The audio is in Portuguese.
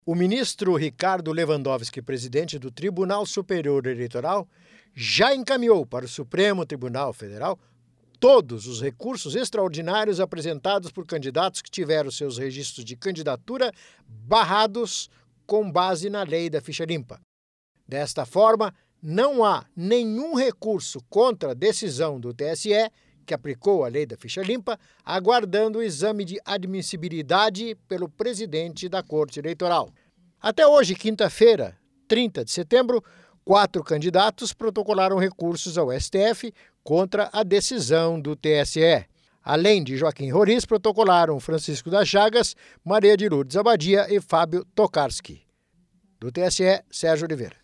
O ministro Ricardo Lewandowski, presidente do Tribunal Superior Eleitoral, já encaminhou para o Supremo Tribunal Federal todos os recursos extraordinários apresentados por candidatos que tiveram seus registros de candidatura barrados com base na lei da ficha limpa. Desta forma, não há nenhum recurso contra a decisão do TSE, que aplicou a lei da ficha limpa, aguardando o exame de admissibilidade pelo presidente da Corte Eleitoral. Até hoje, quinta-feira, 30 de setembro, 4 candidatos protocolaram recursos ao STF contra a decisão do TSE. Além de Joaquim Roriz, protocolaram Francisco das Chagas, Maria de Lourdes Abadia e Fábio Tokarski. Do TSE, Sérgio Oliveira.